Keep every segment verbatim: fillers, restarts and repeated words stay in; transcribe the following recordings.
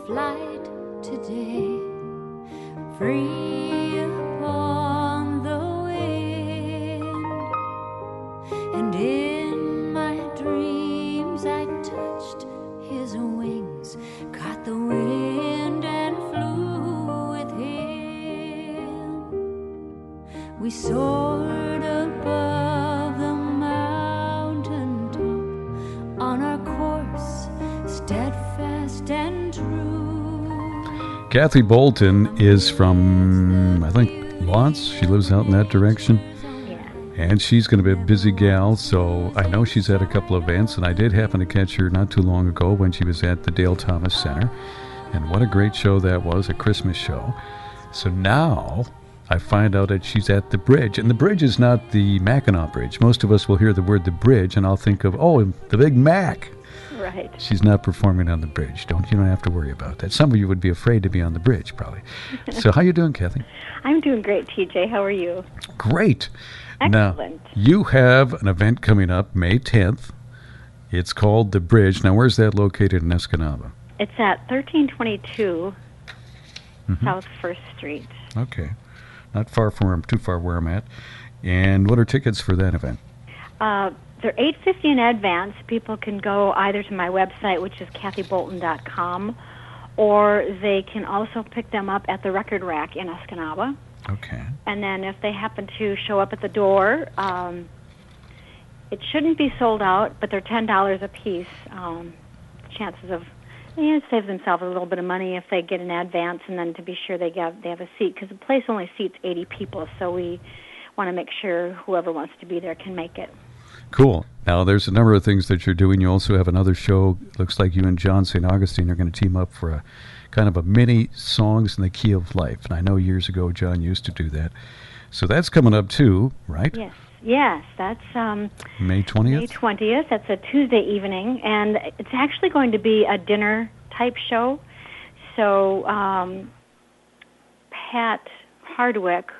flight today, free upon the wind, and in my dreams I touched his wings, caught the wind and flew with him. We soared above the mountain top on our course, steadfast and true. Kathy Bolton is from, I think, Lawrence. She lives out in that direction. Yeah. And she's going to be a busy gal, so I know she's at a couple of events, and I did happen to catch her not too long ago when she was at the Dale Thomas Center. And what a great show that was, a Christmas show. So now I find out that she's at the bridge. And the bridge is not the Mackinac Bridge. Most of us will hear the word the bridge, and I'll think of, oh, the Big Mac. Right. She's not performing on the bridge. Don't you don't have to worry about that. Some of you would be afraid to be on the bridge, probably. So how you doing, Kathy? I'm doing great, T J. How are you? Great. Excellent. Now, you have an event coming up May tenth. It's called The Bridge. Now, where's that located in Escanaba? It's at thirteen twenty-two Mm-hmm. South First Street. Okay. Not far from where I'm, too far where I'm at. And what are tickets for that event? Uh, they're eight fifty in advance. People can go either to my website, which is kathy bolton dot com, or they can also pick them up at the Record Rack in Escanaba. Okay. And then if they happen to show up at the door, um, it shouldn't be sold out, but they're ten dollars a piece. Um, chances of, yeah, save themselves a little bit of money if they get an advance, and then to be sure they have, they have a seat, because the place only seats eighty people, so we want to make sure whoever wants to be there can make it. Cool. Now, there's a number of things that you're doing. You also have another show. Looks like you and John Saint Augustine are going to team up for a kind of a mini songs in the key of life. And I know years ago John used to do that. So that's coming up too, right? Yes. Yes, that's um, May twentieth? May twentieth. That's a Tuesday evening, and it's actually going to be a dinner-type show. So um, Pat Hardwick,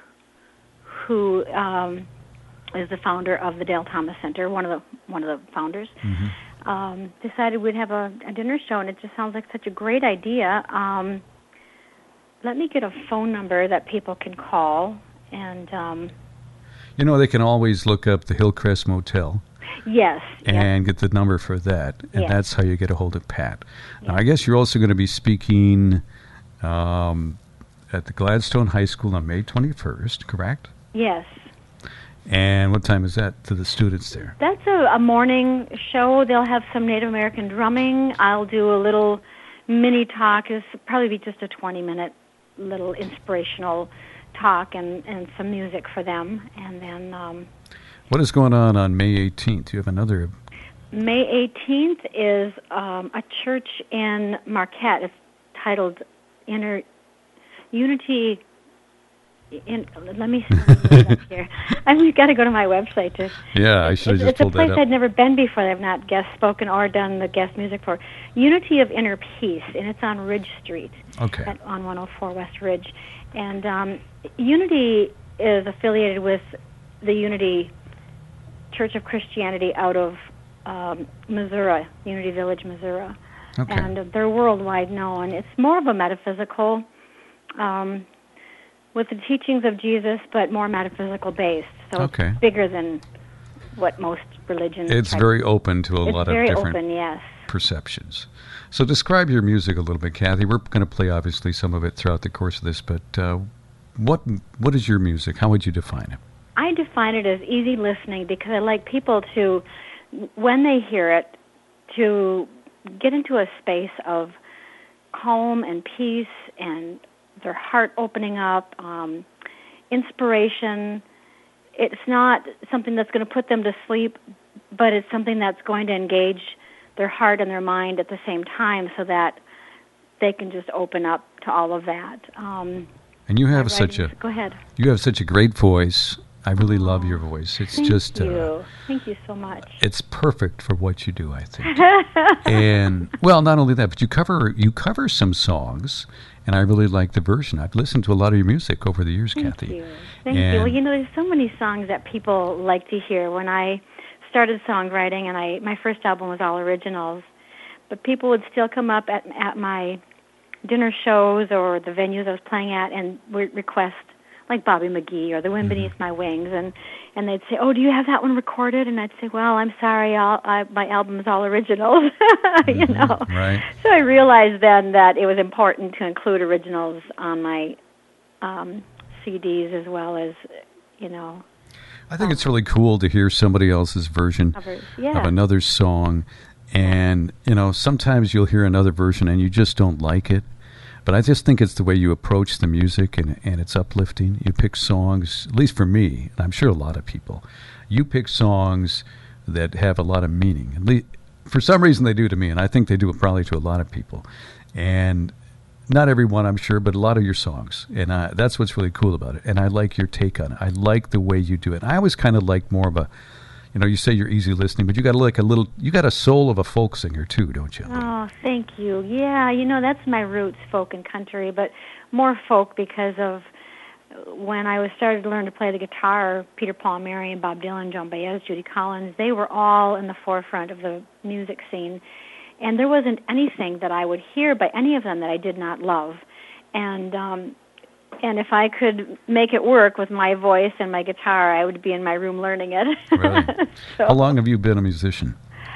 who um, is the founder of the Dale Thomas Center, one of the one of the founders, Mm-hmm. um, decided we'd have a, a dinner show, and it just sounds like such a great idea. Um, let me get a phone number that people can call, and um, You know, they can always look up the Hillcrest Motel yes, and yes. get the number for that, and Yes. that's how you get a hold of Pat. Now, I guess you're also going to be speaking um, at the Gladstone High School on May twenty-first, correct? Yes. And what time is that to the students there? That's a, a morning show. They'll have some Native American drumming. I'll do a little mini talk. It'll probably be just a twenty-minute little inspirational talk and, and some music for them. And then um, What is going on on May eighteenth? You have another... May eighteenth is um, a church in Marquette. It's titled Inner Unity... In, let me let me look up here. I've got to go to my website to. Yeah, I should have it's, just it's a pulled place that up. I'd never been before. I've not guest spoken or done the guest music for. Unity of Inner Peace, and it's on Ridge Street. Okay. At, on one oh four West Ridge, and um, Unity is affiliated with the Unity Church of Christianity out of um, Missouri, Unity Village, Missouri, Okay. and they're worldwide known. It's more of a metaphysical. Um, with the teachings of Jesus, but more metaphysical based. So Okay. it's bigger than what most religions. It's try- very open to a it's lot of very different open, yes. perceptions. So describe your music a little bit, Kathy. We're going to play, obviously, some of it throughout the course of this, but uh, what what is your music? How would you define it? I define it as easy listening because I like people to, when they hear it, to get into a space of calm and peace and their heart opening up, um, inspiration. It's not something that's going to put them to sleep, but it's something that's going to engage their heart and their mind at the same time so that they can just open up to all of that. Um, And you have my such a writings- Go ahead. you have such a great voice. I really love your voice. It's Thank just you. Uh, Thank you so much. it's perfect for what you do, I think. And well, not only that, but you cover you cover some songs, and I really like the version. I've listened to a lot of your music over the years, Thank Kathy. you. Thank you. And- Well, you know, there's so many songs that people like to hear. When I started songwriting, and I my first album was all originals, but people would still come up at at my dinner shows or the venues I was playing at, and would request like Bobby McGee or The Wind Beneath My Wings, and and they'd say, "Oh, do you have that one recorded?" And I'd say, "Well, I'm sorry, I'll, I, my album's all originals," you Mm-hmm. know. Right. So I realized then that it was important to include originals on my um, C Ds as well as, you know. I think it's really cool to hear somebody else's version Covers. Yeah. of another song. And, you know, sometimes you'll hear another version and you just don't like it. But I just think it's the way you approach the music, and, and it's uplifting. You pick songs, at least for me, and I'm sure a lot of people, you pick songs that have a lot of meaning. At least, for some reason they do to me, and I think they do it probably to a lot of people. And not everyone, I'm sure, but a lot of your songs. And uh, that's what's really cool about it. And I like your take on it. I like the way you do it. I always kind of like more of a, you know, you say you're easy listening, but you got like a little, you got a soul of a folk singer too, don't you? Oh, thank you. Yeah, you know, that's my roots, folk and country, but more folk because of when I was started to learn to play the guitar, Peter Paul, Mary, Bob Dylan, Joan Baez, Judy Collins, they were all in the forefront of the music scene. And there wasn't anything that I would hear by any of them that I did not love. And um, and if I could make it work with my voice and my guitar, I would be in my room learning it. Really? So, How long have you been a musician?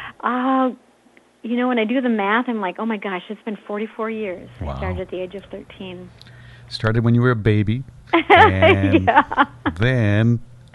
Uh, you know, when I do the math, I'm like, oh my gosh, it's been forty-four years. Wow. I started at the age of thirteen. Started when you were a baby. And yeah. then... Uh,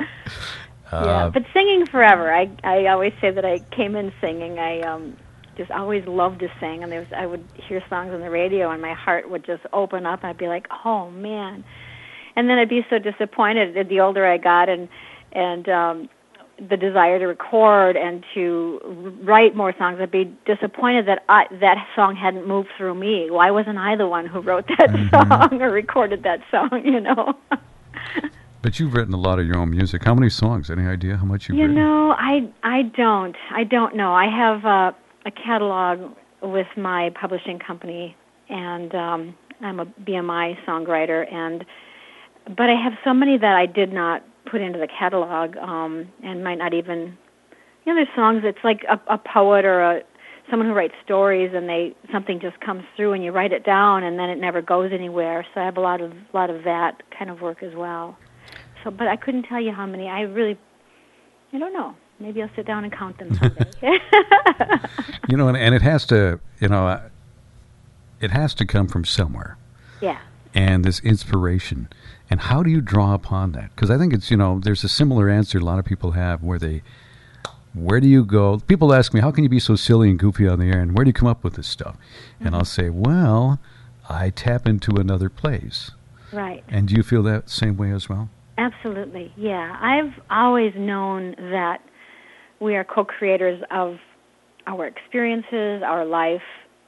yeah, but singing forever. I I always say that I came in singing. I um just always loved to sing, and there was I would hear songs on the radio, and my heart would just open up, and I'd be like, oh man, and then I'd be so disappointed the older I got, and and um, the desire to record and to write more songs. I'd be disappointed that I, that song hadn't moved through me. Why wasn't I the one who wrote that Mm-hmm. song or recorded that song? You know. But you've written a lot of your own music. How many songs? Any idea how much you've You written? know, I I don't. I don't know. I have uh, a catalog with my publishing company, and um, I'm a B M I songwriter, and but I have so many that I did not put into the catalog, um, and might not even. You know, there's songs. It's like a, a poet or a someone who writes stories, and they something just comes through, and you write it down, and then it never goes anywhere. So I have a lot of lot of that kind of work as well. So, but I couldn't tell you how many. I really, I don't know. Maybe I'll sit down and count them someday. You know, and, and it has to, you know, uh, it has to come from somewhere. Yeah. And this inspiration. And how do you draw upon that? Because I think it's, you know, there's a similar answer a lot of people have where they, where do you go? People ask me, how can you be so silly and goofy on the air? And where do you come up with this stuff? Mm-hmm. And I'll say, well, I tap into another place. Right. And do you feel that same way as well? Absolutely, yeah. I've always known that we are co-creators of our experiences, our life,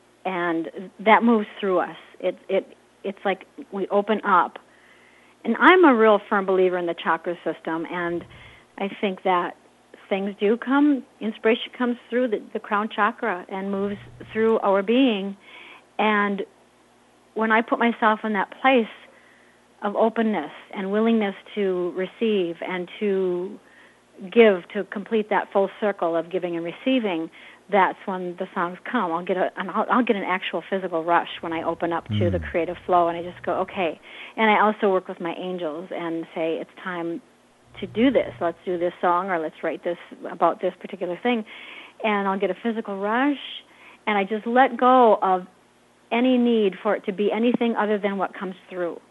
and that moves through us. It it it's like we open up. And I'm a real firm believer in the chakra system, and I think that things do come, inspiration comes through the, the crown chakra and moves through our being. And when I put myself in that place of openness and willingness to receive and to give, to complete that full circle of giving and receiving, that's when the songs come. I'll get a, an, I'll, I'll get an actual physical rush when I open up mm. to the creative flow, and I just go, okay. And I also work with my angels and say, it's time to do this. Let's do this song, or let's write this about this particular thing. And I'll get a physical rush, and I just let go of any need for it to be anything other than what comes through.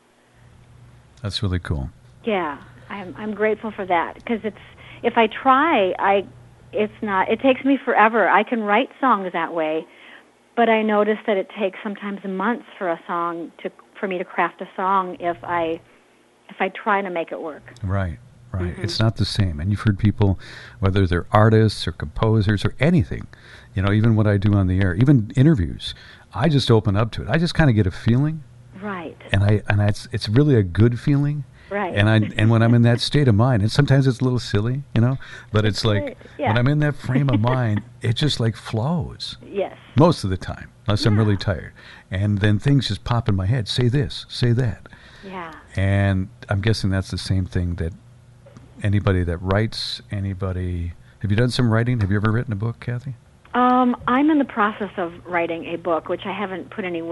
That's really cool. Yeah, I'm I'm grateful for that, because it's if I try, I it's not. It takes me forever. I can write songs that way, but I notice that it takes sometimes months for a song to for me to craft a song if I if I try to make it work. Right, right. Mm-hmm. It's not the same. And you've heard people, whether they're artists or composers or anything, you know, even what I do on the air, even interviews, I just open up to it. I just kind of get a feeling. Right. And I and I, it's it's really a good feeling. Right. And I and when I'm in that state of mind, and sometimes it's a little silly, you know, but it's like yeah. when I'm in that frame of mind, it just like flows. Yes. Most of the time, unless yeah. I'm really tired, and then things just pop in my head. Say this, say that. Yeah. And I'm guessing that's the same thing that anybody that writes, anybody. Have you done some writing? Have you ever written a book, Kathy? Um, I'm in the process of writing a book, which I haven't put any work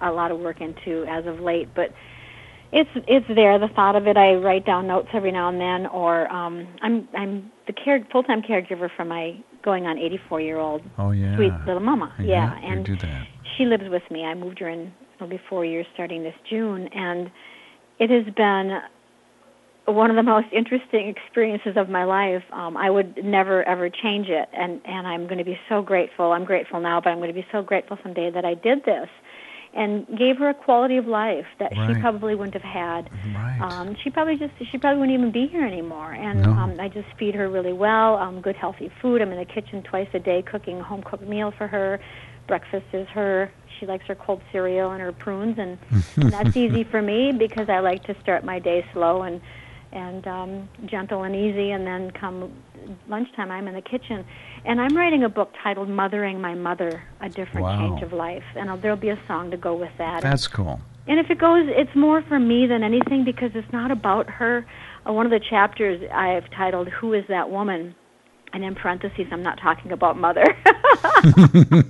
a lot of work into as of late, but it's it's there. The thought of it, I write down notes every now and then, or um, I'm I'm the care, full-time caregiver for my going on eighty-four year old oh, yeah. sweet little mama. Yeah, yeah. you and do that. She lives with me. I moved her in. It'll be four years starting this June, and it has been one of the most interesting experiences of my life. Um, I would never, ever change it, and, and I'm going to be so grateful. I'm grateful now, but I'm going to be so grateful someday that I did this and gave her a quality of life that right. she probably wouldn't have had. Right. Um, she probably just she probably wouldn't even be here anymore. And no. um, I just feed her really well, um, good healthy food. I'm in the kitchen twice a day cooking a home cooked meal for her. Breakfast is her. She likes her cold cereal and her prunes, and, and that's easy for me because I like to start my day slow and and um, gentle and easy, and then come lunchtime, I'm in the kitchen. And I'm writing a book titled Mothering My Mother, A Different Wow. Change of Life, and I'll, there'll be a song to go with that. That's cool. And if it goes, it's more for me than anything because it's not about her. Uh, one of the chapters I've titled, Who is That Woman? And in parentheses, I'm not talking about mother. Because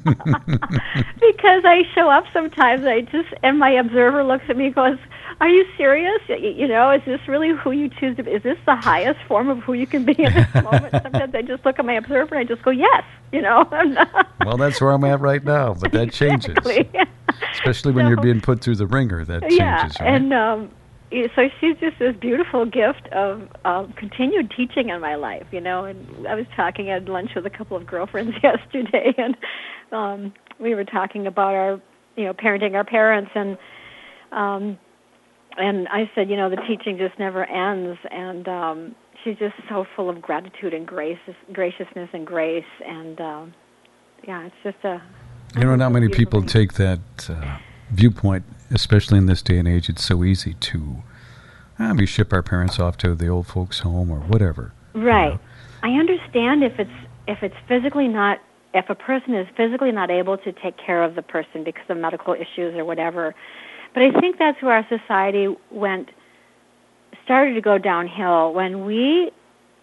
I show up sometimes, I just, and my observer looks at me and goes, are you serious? You know, is this really who you choose to be? Is this the highest form of who you can be in this moment? Sometimes I just look at my observer and I just go, yes, you know. Well, that's where I'm at right now, but that changes. Exactly. Especially when so, you're being put through the ringer, that changes, yeah, right? and um, so she's just this beautiful gift of uh, continued teaching in my life, you know. And I was talking at lunch with a couple of girlfriends yesterday, and um, we were talking about our, you know, parenting our parents, and um, and I said, you know, the teaching just never ends, and um, she's just so full of gratitude and grace, graciousness and grace, and um, yeah, it's just a. You know, not many people thing. take that uh, viewpoint, especially in this day and age. It's so easy to uh, we ship our parents off to the old folks' home or whatever. Right. You know? I understand if it's if it's physically not if a person is physically not able to take care of the person because of medical issues or whatever. But I think that's where our society went started to go downhill when we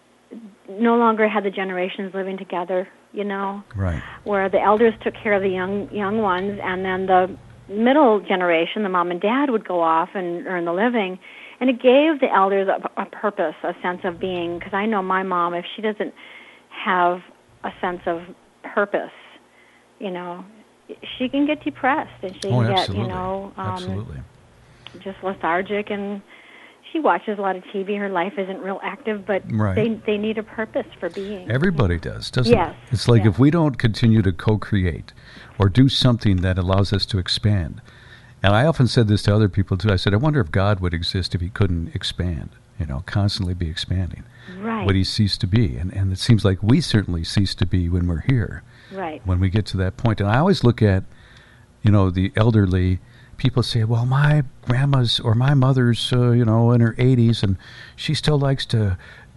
no longer had the generations living together, you know, right. where the elders took care of the young young ones, and then the middle generation, the mom and dad, would go off and earn the living. And it gave the elders a, a purpose, a sense of being, because I know my mom, if she doesn't have a sense of purpose, you know, she can get depressed, and she oh, can absolutely. get, you know, um, absolutely. just lethargic, and she watches a lot of T V. Her life isn't real active, but right. they they need a purpose for being. Everybody does, doesn't yes. it? It's like yes. if we don't continue to co-create or do something that allows us to expand. And I often said this to other people, too. I said, I wonder if God would exist if he couldn't expand, you know, constantly be expanding. Right. Would he cease to be? And and it seems like we certainly cease to be when we're here. Right. When we get to that point. And I always look at, you know, the elderly. People say, well, my grandma's or my mother's, uh, you know, in her eighties, and she still likes to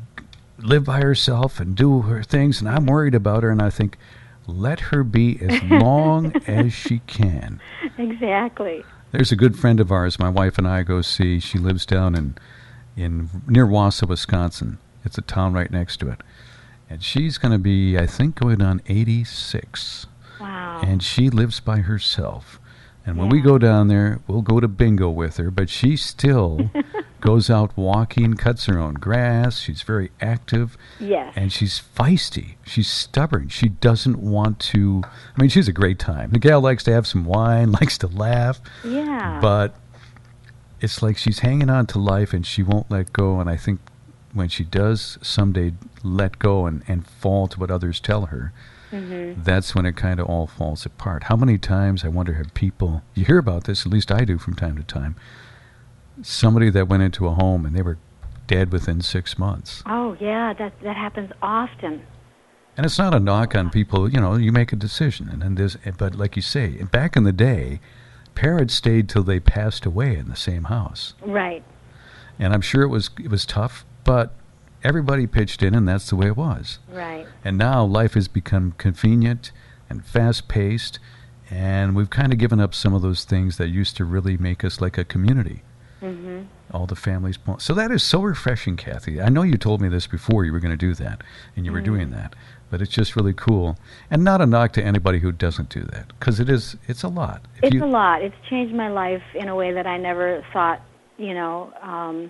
live by herself and do her things, and I'm worried about her. And I think, let her be as long as she can. Exactly. There's a good friend of ours, my wife and I go see. She lives down in, in near Wausau, Wisconsin. It's a town right next to it. And she's going to be, I think, going on eighty-six. Wow. And she lives by herself. And when yeah. we go down there, we'll go to bingo with her, but she still goes out walking, cuts her own grass. She's very active. Yes. And she's feisty. She's stubborn. She doesn't want to, I mean, she's a great time. The gal likes to have some wine, likes to laugh. Yeah. But it's like she's hanging on to life and she won't let go. And I think when she does someday let go and, and fall to what others tell her, mm-hmm. that's when it kind of all falls apart. How many times, I wonder, have people, you hear about this, at least I do from time to time, somebody that went into a home and they were dead within six months. Oh, yeah, that that happens often. And it's not a knock on people, you know, you make a decision. and then there's, But like you say, back in the day, parents stayed till they passed away in the same house. Right. And I'm sure it was it was tough, but everybody pitched in, and that's the way it was. Right. And now life has become convenient and fast-paced, and we've kind of given up some of those things that used to really make us like a community. Mm-hmm. All the families. So that is so refreshing, Kathy. I know you told me this before you were going to do that, and you mm. were doing that. But it's just really cool. And not a knock to anybody who doesn't do that, because it is, it's a lot. If it's you, a lot. It's changed my life in a way that I never thought, you know, um,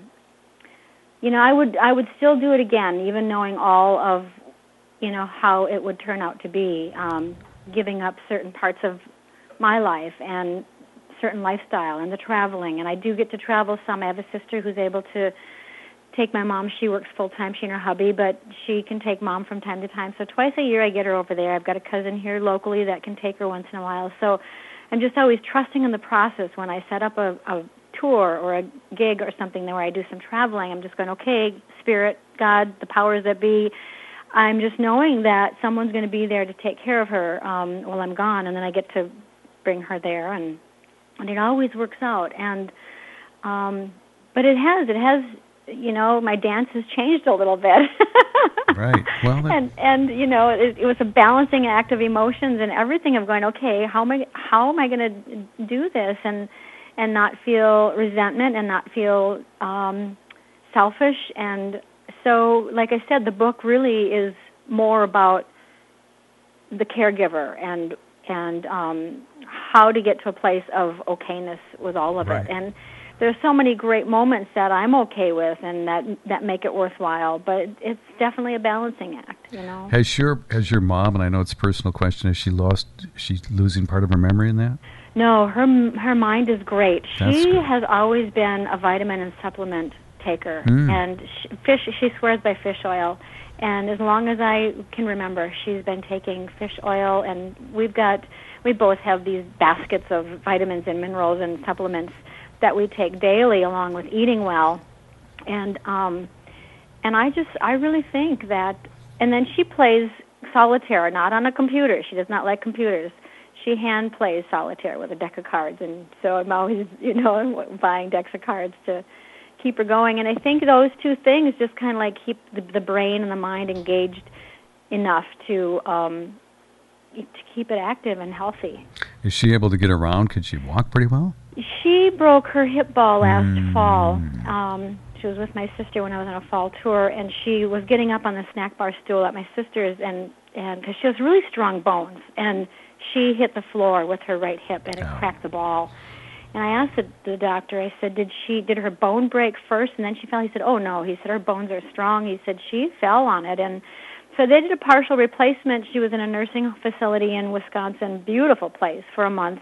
you know, I would, I would still do it again, even knowing all of, you know, how it would turn out to be, um, giving up certain parts of my life and certain lifestyle and the traveling. And I do get to travel some. I have a sister who's able to take my mom. She works full-time, she and her hubby, but she can take Mom from time to time. So twice a year I get her over there. I've got a cousin here locally that can take her once in a while. So I'm just always trusting in the process. When I set up a, a tour or a gig or something where I do some traveling, I'm just going, okay, Spirit, God, the powers that be, I'm just knowing that someone's going to be there to take care of her um, while I'm gone, and then I get to bring her there, and, and it always works out. And um, but it has, it has... you know, my dance has changed a little bit. Right. Well, that... and and you know, it, it was a balancing act of emotions and everything of going, okay, how am I how am I going to do this and and not feel resentment and not feel um, selfish. And so, like I said, the book really is more about the caregiver and and um, how to get to a place of okayness with all of right. it. And there's so many great moments that I'm okay with and that that make it worthwhile, but it's definitely a balancing act, you know. Has your has your mom, and I know it's a personal question, has she lost, she's losing part of her memory in that? No, her her mind is great. That's she good. has always been a vitamin and supplement taker, Mm. and she, fish. She swears by fish oil, and as long as I can remember, she's been taking fish oil, and we've got, we both have these baskets of vitamins and minerals and supplements that we take daily along with eating well. And um, and I just, I really think that, and then she plays solitaire, not on a computer. She does not like computers. She hand plays solitaire with a deck of cards, and so I'm always, you know, buying decks of cards to keep her going. And I think those two things just kind of like keep the, the brain and the mind engaged enough to um, to keep it active and healthy. Is she able to get around? Could she walk pretty well? She broke her hip ball last Mm. fall. Um, she was with my sister when I was on a fall tour, and she was getting up on the snack bar stool at my sister's, and and because she has really strong bones, and she hit the floor with her right hip, and it Oh. cracked the ball. And I asked the, the doctor, I said, did she did her bone break first, and then she fell? He said, oh, no. He said, her bones are strong. He said, she fell on it. And so they did a partial replacement. She was in a nursing facility in Wisconsin, beautiful place, for a month.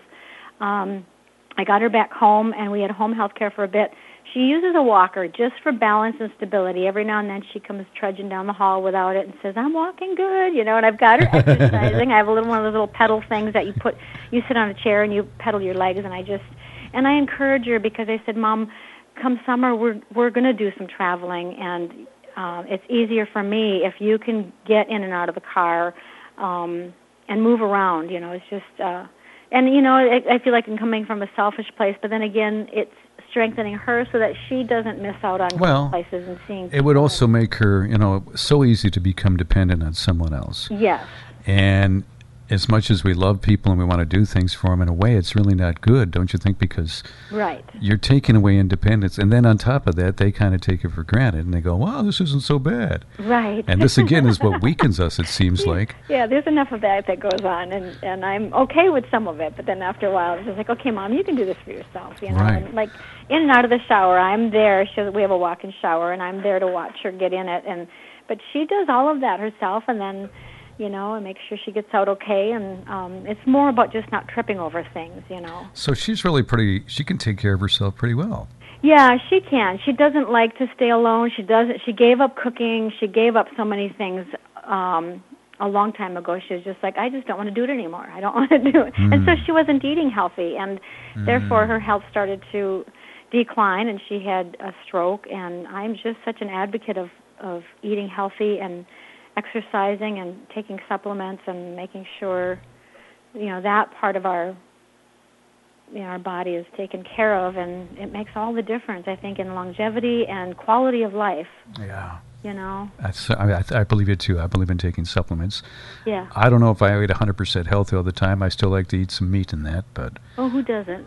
Um, I got her back home, and we had home health care for a bit. She uses a walker just for balance and stability. Every now and then she comes trudging down the hall without it and says, I'm walking good, you know, and I've got her exercising. I have a little one of those little pedal things that you put, you sit on a chair and you pedal your legs, and I just, and I encourage her because I said, Mom, come summer we're we're going to do some traveling, and uh, it's easier for me if you can get in and out of the car um, and move around, you know, it's just, uh, and, you know, I, I feel like I'm coming from a selfish place, but then again, it's strengthening her so that she doesn't miss out on well, places and seeing. It would also make her, you know, so easy to become dependent on someone else. Yes. And as much as we love people and we want to do things for them, in a way, it's really not good, don't you think? Because right. you're taking away independence. And then on top of that, they kind of take it for granted. And they go, wow, this isn't so bad. Right. And this, again, is what weakens us, it seems like. Yeah, there's enough of that that goes on. And, and I'm okay with some of it. But then after a while, it's just like, okay, Mom, you can do this for yourself. You know? Right. And like in and out of the shower, I'm there. She, we have a walk-in shower, and I'm there to watch her get in it. And But she does all of that herself. And then, you know, and make sure she gets out okay. And um, it's more about just not tripping over things, you know. So she's really pretty, she can take care of herself pretty well. Yeah, she can. She doesn't like to stay alone. She doesn't. She gave up cooking. She gave up so many things um, a long time ago. She was just like, I just don't want to do it anymore. I don't want to do it. Mm. And so she wasn't eating healthy, and mm. therefore her health started to decline, and she had a stroke. And I'm just such an advocate of, of eating healthy and exercising and taking supplements and making sure, you know, that part of our, you know, our body is taken care of, and it makes all the difference, I think, in longevity and quality of life. Yeah. You know? That's, I, I believe it, too. I believe in taking supplements. Yeah. I don't know if I eat one hundred percent healthy all the time. I still like to eat some meat in that, but... Oh, who doesn't?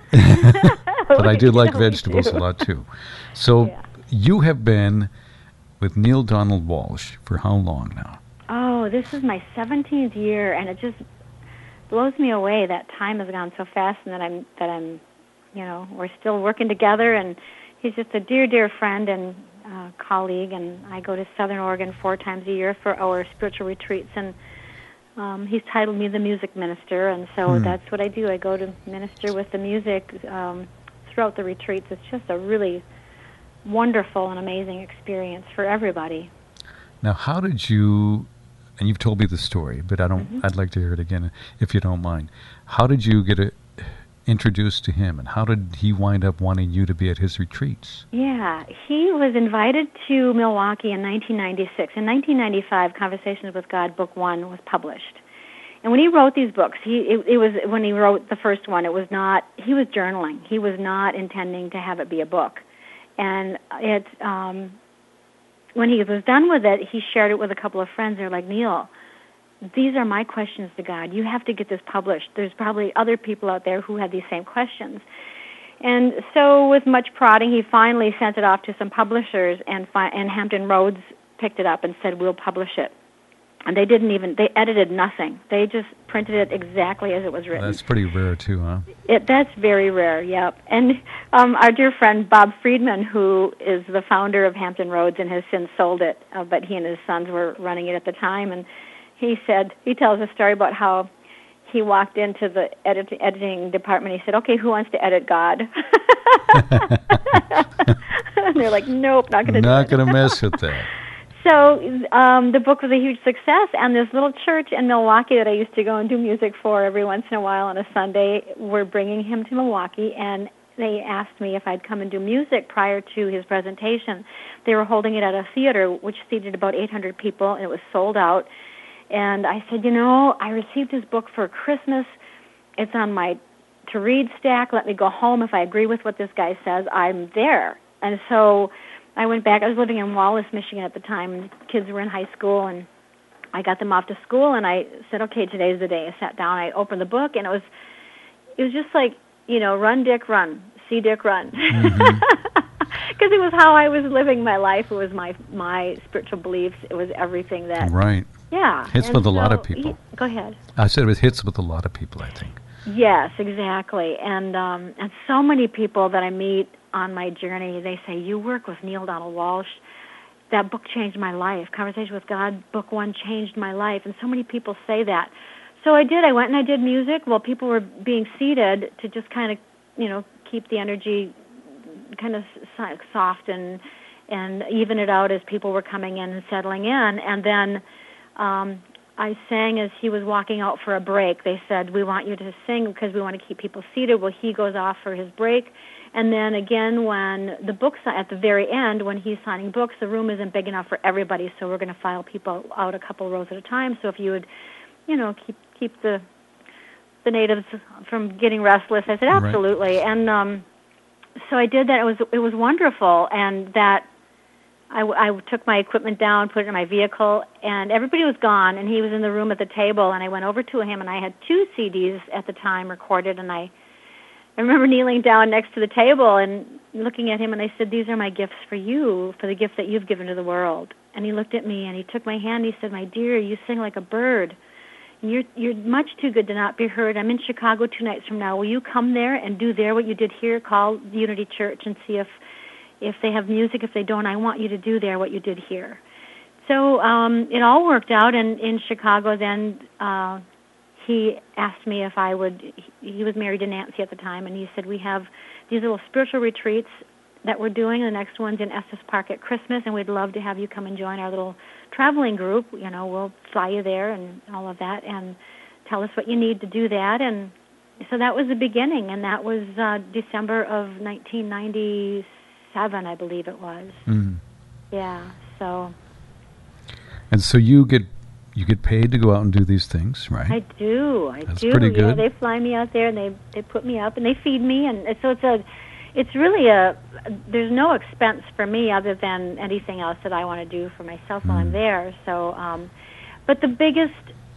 But I do like really vegetables do. a lot, too. So yeah. you have been with Neale Donald Walsch for how long now? Oh, know. This is my seventeenth year, and it just blows me away that time has gone so fast, and that I'm that I'm, you know, we're still working together. And he's just a dear, dear friend and uh, colleague. And I go to Southern Oregon four times a year for our spiritual retreats, and um, he's titled me the music minister, and so Hmm. that's what I do. I go to minister with the music um, throughout the retreats. It's just a really wonderful and amazing experience for everybody. Now, how did you? And you've told me the story, but I don't. Mm-hmm. I'd like to hear it again, if you don't mind. How did you get a, introduced to him, and how did he wind up wanting you to be at his retreats? Yeah, he was invited to Milwaukee in nineteen ninety-six. In nineteen ninety-five, Conversations with God, Book One, was published. And when he wrote these books, he it, it was when he wrote the first one. It was not. He was journaling. He was not intending to have it be a book. And it um, when he was done with it, he shared it with a couple of friends. They're like, Neil, these are my questions to God. You have to get this published. There's probably other people out there who have these same questions. And so with much prodding, he finally sent it off to some publishers, and, fi- and Hampton Roads picked it up and said, we'll publish it. And they didn't even, they edited nothing. They just printed it exactly as it was written. That's pretty rare, too, huh? It, that's very rare, yep. And um, our dear friend Bob Friedman, who is the founder of Hampton Roads and has since sold it, uh, but he and his sons were running it at the time, and he said, he tells a story about how he walked into the edit- editing department. He said, okay, who wants to edit God? And they're like, nope, not going to do it. Not going to mess with that. So um, the book was a huge success, and this little church in Milwaukee that I used to go and do music for every once in a while on a Sunday, were bringing him to Milwaukee, and they asked me if I'd come and do music prior to his presentation. They were holding it at a theater, which seated about eight hundred people, and it was sold out. And I said, you know, I received his book for Christmas. It's on my to-read stack. Let me go home. If I agree with what this guy says, I'm there. And so I went back. I was living in Wallace, Michigan at the time, and kids were in high school, and I got them off to school, and I said, okay, today's the day. I sat down, I opened the book, and it was it was just like, you know, run, Dick, run, see, Dick, run. Because Mm-hmm. it was how I was living my life. It was my my spiritual beliefs. It was everything that, Right. yeah. Hits And with a lot so- of people. he- Go ahead. I said it was hits with a lot of people, I think. Yes, exactly. And um, and so many people that I meet on my journey, they say, you work with Neale Donald Walsch. That book changed my life. Conversation with God, Book One, changed my life. And so many people say that. So I did. I went and I did music while people were being seated to just kind of, you know, keep the energy kind of soft and and even it out as people were coming in and settling in. And then um, I sang as he was walking out for a break. They said, we want you to sing because we want to keep people seated. Well, he goes off for his break. And then again, when the book's at the very end, when he's signing books, the room isn't big enough for everybody, so we're going to file people out a couple rows at a time. So if you would, you know, keep keep the the natives from getting restless, I said Right. absolutely. And um, so I did that. It was it was wonderful, and that I, I took my equipment down, put it in my vehicle, and everybody was gone, and he was in the room at the table, and I went over to him, and I had two C Ds at the time recorded, and I. I remember kneeling down next to the table and looking at him, and I said, these are my gifts for you, for the gift that you've given to the world. And he looked at me, and he took my hand, and he said, my dear, you sing like a bird. You're, you're much too good to not be heard. I'm in Chicago two nights from now. Will you come there and do there what you did here, call the Unity Church and see if, if they have music. If they don't, I want you to do there what you did here. So um, it all worked out, and in Chicago then uh, he asked me if I would, he was married to Nancy at the time, and he said, we have these little spiritual retreats that we're doing. The next one's in Estes Park at Christmas, and we'd love to have you come and join our little traveling group. You know, we'll fly you there and all of that, and tell us what you need to do that. And so that was the beginning, and that was uh, December of nineteen ninety-seven, I believe it was. Mm. Yeah, so... And so you get you get paid to go out and do these things, right? I do. I That's do. pretty Yeah, good. they fly me out there and they they put me up and they feed me, and so it's a it's really a there's no expense for me other than anything else that I want to do for myself while I'm Mm. there. So, um, but the biggest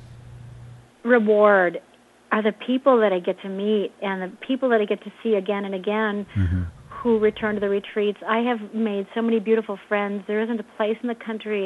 reward are the people that I get to meet and the people that I get to see again and again. Mm-hmm. Who return to the retreats. I have made so many beautiful friends. There isn't a place in the country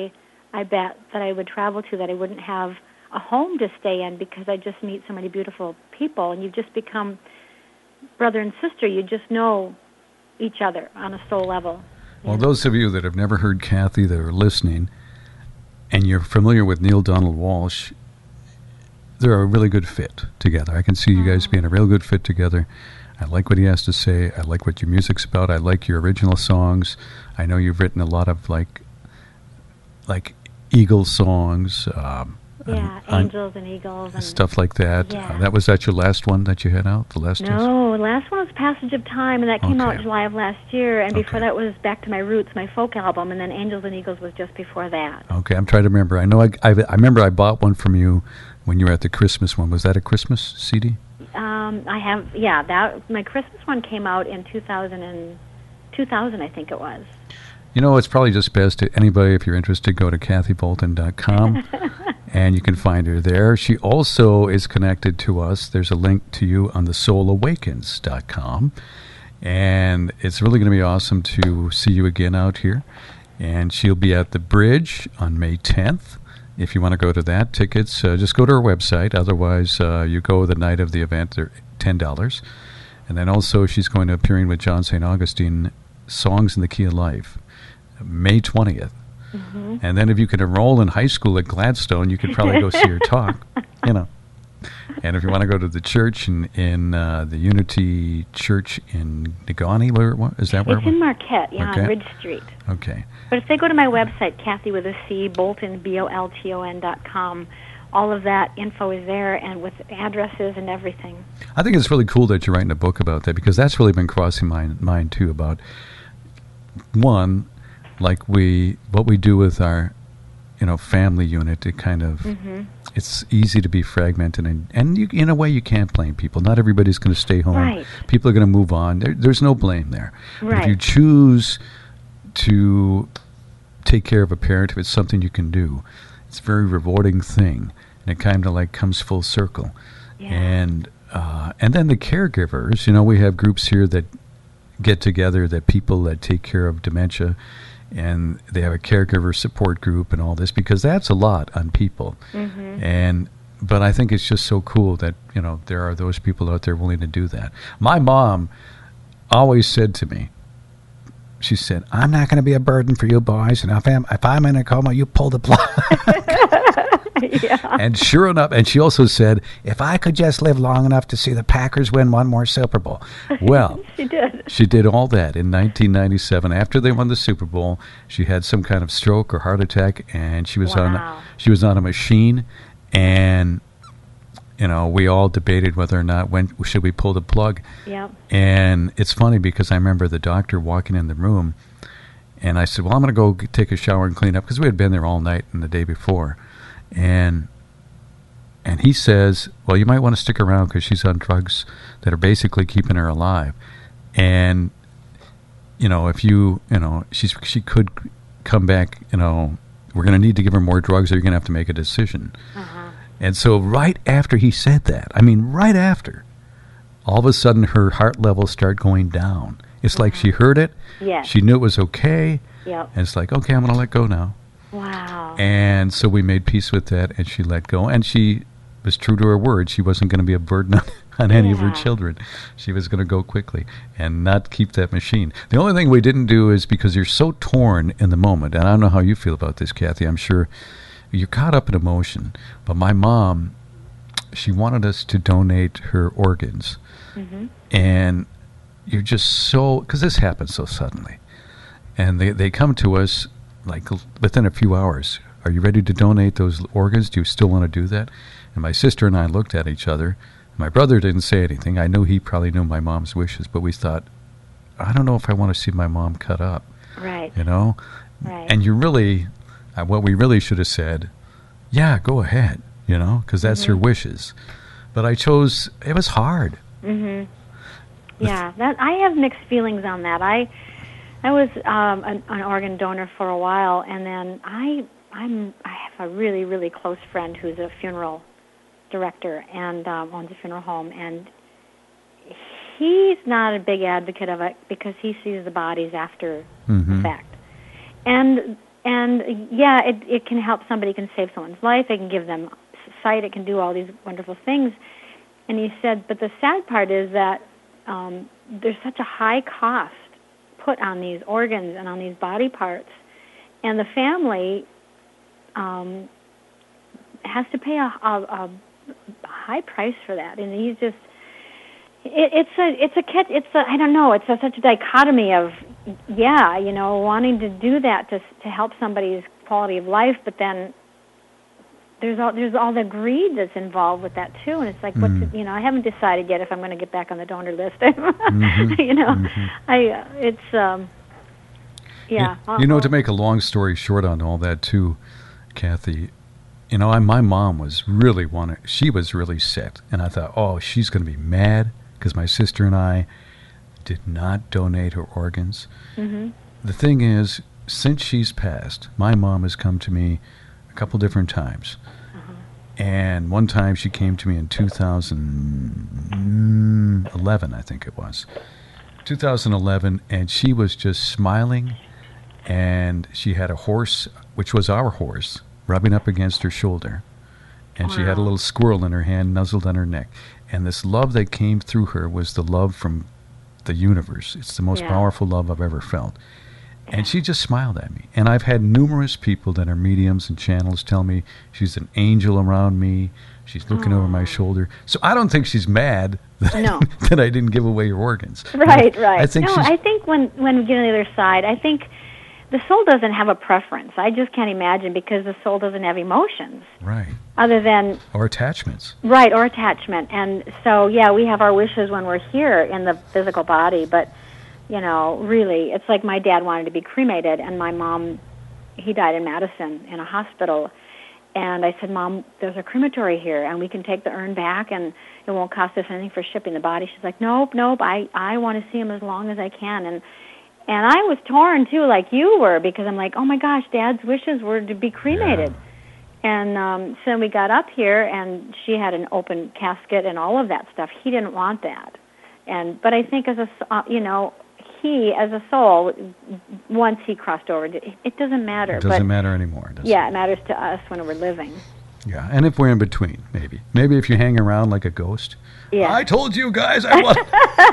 I bet, that I would travel to, that I wouldn't have a home to stay in because I just meet so many beautiful people, and you just become brother and sister. You just know each other on a soul level. Well, know? Those of you that have never heard Kathy that are listening, and you're familiar with Neale Donald Walsch, they're a really good fit together. I can see you guys being a real good fit together. I like what he has to say. I like what your music's about. I like your original songs. I know you've written a lot of like, like Eagles songs. Um, yeah, and, Angels and Eagles and stuff like that. Yeah. Uh, that was that your last one that you had out. The last no, two? last one was Passage of Time, and that came okay. out July of last year. And before okay. that was Back to My Roots, my folk album, and then Angels and Eagles was just before that. Okay, I'm trying to remember. I know I I, I remember I bought one from you when you were at the Christmas one. Was that a Christmas C D? Um, I have, yeah. That my Christmas one came out in two thousand and two thousand, I think it was. You know, it's probably just best to anybody, if you're interested, go to Kathy Bolton dot com, and you can find her there. She also is connected to us. There's a link to you on the soul awakens dot com, and it's really going to be awesome to see you again out here. And she'll be at the Bridge on May tenth. If you want to go to that, tickets, uh, just go to her website. Otherwise, uh, you go the night of the event, they're ten dollars. And then also she's going to appearing with John Saint Augustine, Songs in the Key of Life, May twentieth. Mm-hmm. And then if you can enroll in high school at Gladstone, you could probably go see her talk, you know. And if you want to go to the church in, in uh, the Unity Church in Negaunee, where what, is that where it's it was? in Marquette, yeah, Marquette? on Ridge Street. Okay. But if they go to my website, Kathy with a C, Bolton, B O L T O N dot com, all of that info is there, and with addresses and everything. I think it's really cool that you're writing a book about that, because that's really been crossing my mind, too, about, one, like we, what we do with our, you know, family unit, it kind of, mm-hmm. it's easy to be fragmented, and, and you, in a way you can't blame people. Not everybody's going to stay home. Right. People are going to move on. There, there's no blame there. Right. But if you choose to take care of a parent, if it's something you can do, it's a very rewarding thing, and it kind of like comes full circle. Yeah. And uh, and then the caregivers, you know, we have groups here that get together, that people that take care of dementia, and they have a caregiver support group and all this, because that's a lot on people. Mm-hmm. And but I think it's just so cool that, you know, there are those people out there willing to do that. My mom always said to me, she said, "I'm not going to be a burden for you boys, and if I'm, if I'm in a coma, you pull the plug." Yeah. And sure enough, and she also said, "If I could just live long enough to see the Packers win one more Super Bowl." Well, she did. She did all that in nineteen ninety-seven. After they won the Super Bowl, she had some kind of stroke or heart attack, and she was wow. on she was on a machine, and you know, we all debated whether or not when should we pull the plug. Yep. And it's funny because I remember the doctor walking in the room, and I said, "Well, I'm going to go g- take a shower and clean up," because we had been there all night and the day before. And and he says, "Well, you might want to stick around because she's on drugs that are basically keeping her alive. And, you know, if you, you know, she's she could come back, you know, we're going to need to give her more drugs or you're going to have to make a decision." Uh-huh. And so right after he said that, I mean, right after, all of a sudden her heart levels start going down. It's uh-huh. like she heard it. Yes. She knew it was okay. Yep. And it's like, okay, I'm going to let go now. Wow. And so we made peace with that, and she let go. And she was true to her word. She wasn't going to be a burden on, on any yeah. of her children. She was going to go quickly and not keep that machine. The only thing we didn't do is because you're so torn in the moment, and I don't know how you feel about this, Kathy. I'm sure you're caught up in emotion. But my mom, she wanted us to donate her organs. Mm-hmm. And you're just so, because this happened so suddenly. And they, they come to us like within a few hours. "Are you ready to donate those organs? Do you still want to do that?" And my sister and I looked at each other. My brother didn't say anything. I knew he probably knew my mom's wishes, but we thought, I don't know if I want to see my mom cut up. Right. You know? Right. And you really, uh, what we really should have said, yeah, go ahead, you know, because that's mm-hmm. her wishes. But I chose, it was hard. Mm-hmm. Yeah, that I have mixed feelings on that. I I was um, an, an organ donor for a while, and then I I'm I have a really really close friend who's a funeral director and um, owns a funeral home, and he's not a big advocate of it because he sees the bodies after mm-hmm. the fact. And and yeah, it it can help somebody, can save someone's life, it can give them sight, it can do all these wonderful things. And he said, but the sad part is that um, there's such a high cost put on these organs and on these body parts, and the family um, has to pay a, a, a high price for that. And he's just, it, it's a, it's a, it's a, I don't know, it's a, such a dichotomy of, yeah, you know, wanting to do that to to help somebody's quality of life, but then there's all there's all the greed that's involved with that too, and it's like, mm. what, you know, I haven't decided yet if I'm going to get back on the donor list. mm-hmm. You know, mm-hmm. I uh, it's um, yeah. You, you know, to make a long story short on all that too, Kathy, you know, I, my mom was really wanting, she was really sick, and I thought, oh, she's going to be mad because my sister and I did not donate her organs. Mm-hmm. The thing is, since she's passed, my mom has come to me a couple different times. Uh-huh. And one time she came to me in two thousand eleven, I think it was. two thousand eleven, and she was just smiling, and she had a horse, which was our horse, rubbing up against her shoulder. And wow. She had a little squirrel in her hand, nuzzled on her neck. And this love that came through her was the love from the universe. It's the most yeah. powerful love I've ever felt. And she just smiled at me. And I've had numerous people that are mediums and channels tell me she's an angel around me. She's looking Aww. Over my shoulder. So I don't think she's mad that, no. that I didn't give away her organs. Right, right. I think no, she's, I think when, when we get on the other side, I think the soul doesn't have a preference. I just can't imagine, because the soul doesn't have emotions. Right. Other than... Or attachments. Right, or attachment. And so, yeah, we have our wishes when we're here in the physical body, but... You know, really, it's like my dad wanted to be cremated, and my mom, he died in Madison in a hospital. And I said, Mom, there's a crematory here, and we can take the urn back, and it won't cost us anything for shipping the body. She's like, nope, nope, I, I want to see him as long as I can. And and I was torn, too, like you were, because I'm like, oh, my gosh, Dad's wishes were to be cremated. Yeah. And um, so we got up here, and she had an open casket and all of that stuff. He didn't want that. And but I think as a, uh, you know, he, as a soul, once he crossed over, it, it doesn't matter. It doesn't but, matter anymore, does yeah, it? it matters to us when we're living. Yeah, and if we're in between, maybe. Maybe if you hang around like a ghost. Yeah. I told you guys I was.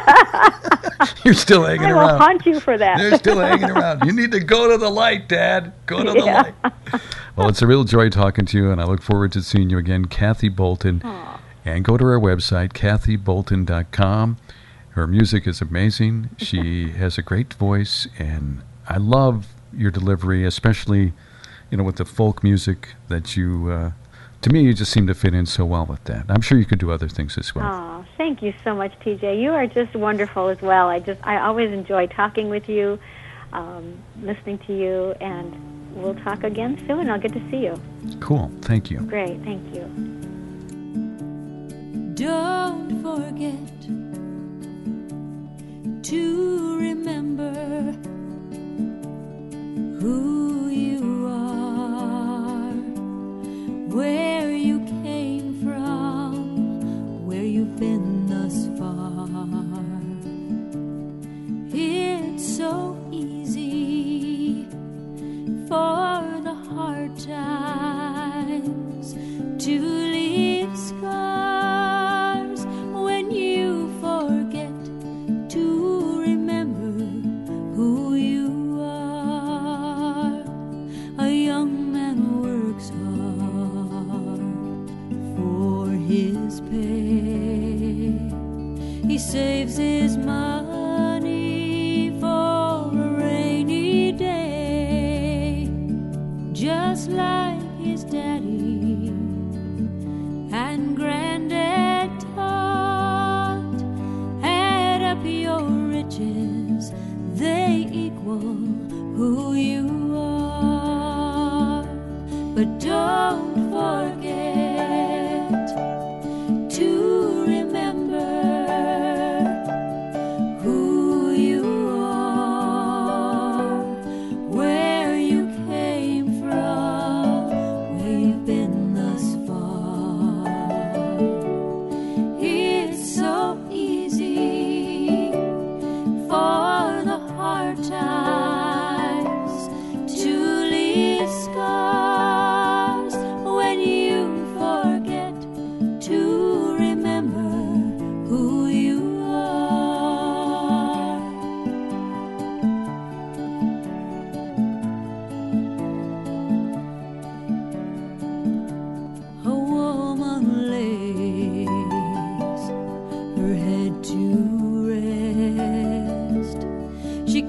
You're still hanging I around. I will haunt you for that. They're still hanging around. You need to go to the light, Dad. Go to the yeah. light. Well, it's a real joy talking to you, and I look forward to seeing you again, Kathy Bolton. Aww. And go to her website, kathy bolton dot com. Her music is amazing. She has a great voice, and I love your delivery, especially, you know, with the folk music that you, uh, to me, you just seem to fit in so well with that. I'm sure you could do other things as well. Oh, thank you so much, T J. You are just wonderful as well. I just, I always enjoy talking with you, um, listening to you, and we'll talk again soon. I'll get to see you. Cool. Thank you. Great. Thank you. Don't forget to remember who you are, where you came from, where you've been thus far. It's so easy for the hard times to leave scars when you forget to remember who you are. A young man works hard for his pay. He saves his money for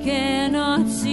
cannot see.